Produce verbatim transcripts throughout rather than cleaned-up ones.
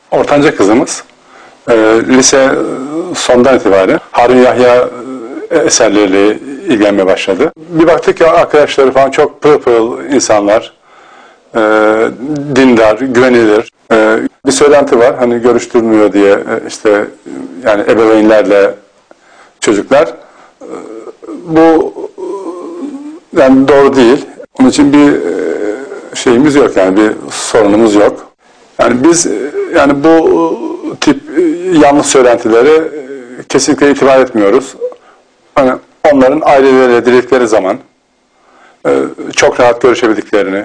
Ortanca kızımız e, lise sondan itibaren Harun Yahya eserleriyle ilgilenmeye başladı. Bir baktık ki arkadaşları falan çok pırıl pırıl insanlar, e, dindar, güvenilir. E, bir söylenti var, hani görüştürmüyor diye e, işte yani ebeveynlerle çocuklar. E, bu yani doğru değil. Onun için bir e, şeyimiz yok, yani bir sorunumuz yok. Yani biz yani bu tip yanlış söylentileri kesinlikle itibar etmiyoruz. Hani onların aileleriyle diledikleri zaman çok rahat görüşebildiklerini,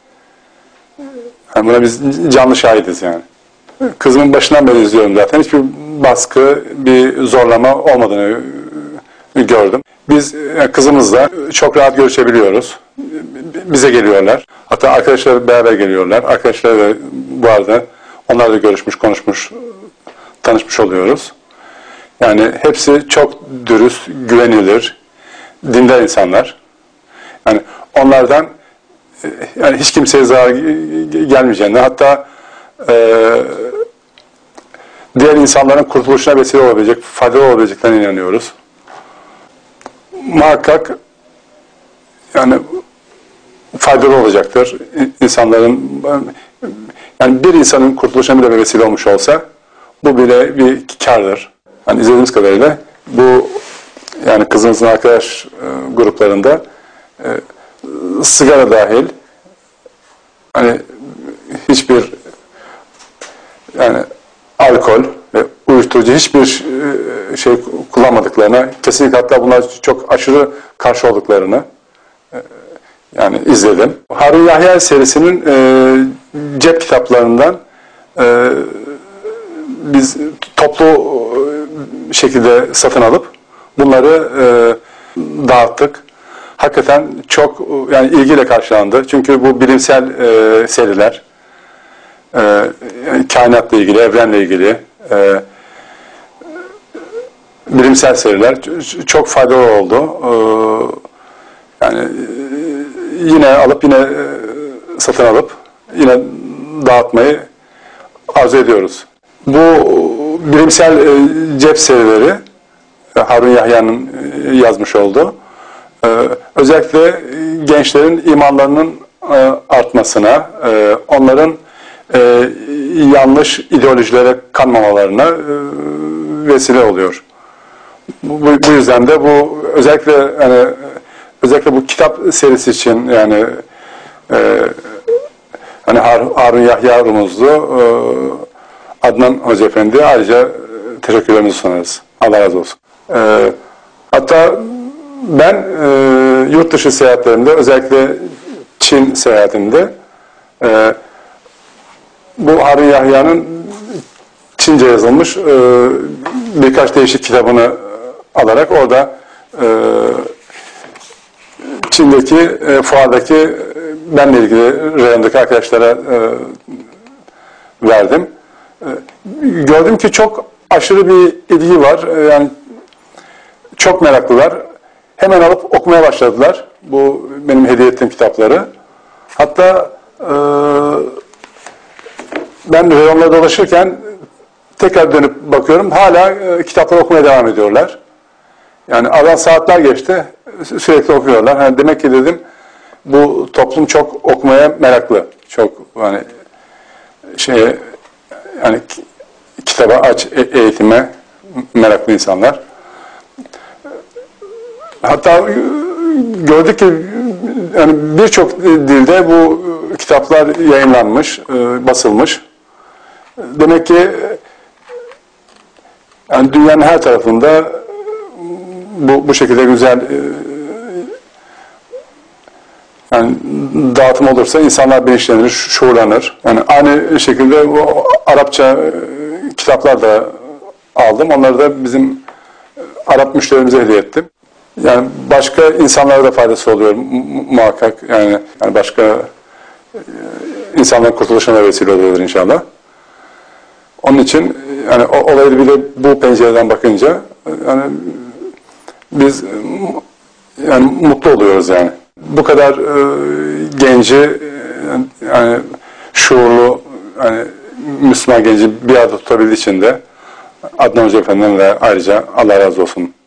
yani buna biz canlı şahidiz yani. Kızımın başından beri izliyorum zaten. Hiçbir baskı, bir zorlama olmadığını gördüm. Biz yani kızımızla çok rahat görüşebiliyoruz. Bize geliyorlar. Hatta arkadaşlar beraber geliyorlar. Arkadaşlar da bu arada onlarla görüşmüş, konuşmuş, tanışmış oluyoruz. Yani hepsi çok dürüst, güvenilir, dindar insanlar. Yani onlardan yani hiç kimseye zarar gelmeyeceğine, hatta e, diğer insanların kurtuluşuna vesile olabilecek, faydalı olabileceklerine inanıyoruz. Muhakkak yani faydalı olacaktır. İnsanların, yani bir insanın kurtuluşuna bile vesile olmuş olsa bu bile bir kârdır. Yani izlediğimiz kadarıyla bu, yani kızımızın arkadaş e, gruplarında e, sigara dahil hani hiçbir yani alkol ve uyuşturucu hiçbir e, şey kullanmadıklarına, kesinlikle hatta bunlar çok aşırı karşı olduklarını e, yani izledim. Harun Yahya serisinin e, cep kitaplarından e, biz toplu şekilde satın alıp bunları e, dağıttık. Hakikaten çok yani ilgiyle karşılandı. Çünkü bu bilimsel e, seriler, e, yani kainatla ilgili, evrenle ilgili e, bilimsel seriler çok faydalı oldu. E, yani yine alıp yine e, satın alıp yine dağıtmayı arzu ediyoruz. Bu bilimsel e, cep serileri Harun Yahya'nın e, yazmış olduğu, e, özellikle gençlerin imanlarının e, artmasına, e, onların e, yanlış ideolojilere kanmamalarına e, vesile oluyor. Bu, bu yüzden de bu özellikle yani özellikle bu kitap serisi için yani e, hani Harun Yahya Rumuzlu, e, Adnan Hoca Efendi ayrıca teşekkürlerimizi sunarız. Allah razı olsun. E, hatta ben e, yurt dışı seyahatlerimde, özellikle Çin seyahatimde e, bu Harun Yahya'nın Çince yazılmış e, birkaç değişik kitabını alarak orada e, Çin'deki e, fuardaki benle ilgili reyondaki arkadaşlara e, verdim. E, gördüm ki çok aşırı bir ilgi var. E, yani çok meraklılar. Hemen alıp okumaya başladılar. Bu benim hediye ettiğim kitapları. Hatta e, ben reyonlarda dolaşırken tekrar dönüp bakıyorum. Hala e, kitapları okumaya devam ediyorlar. Yani aradan saatler geçti. Sürekli okuyorlar. Yani demek ki dedim bu toplum çok okumaya meraklı. Çok hani şeye yani kitaba aç, eğitime meraklı insanlar. Hatta gördük ki yani birçok dilde bu kitaplar yayınlanmış, basılmış. Demek ki yani dünyanın her tarafında bu bu şekilde güzel yani dağıtım olursa insanlar bilinçlenir, şuurlanır. Yani aynı şekilde bu Arapça kitaplar da aldım. Onları da bizim Arap müşterimize hediye ettim. Yani başka insanlara da faydası oluyor muhakkak. Yani, yani başka e, insanların kurtuluşuna vesile oluyordur inşallah. Onun için yani olayı bir de bu pencereden bakınca yani biz yani mutlu oluyoruz yani. Bu kadar e, genci yani şuurlu, yani Müslüman genci bir arada tutabildiği için de Adnan Hoca Efendi'den de ayrıca Allah razı olsun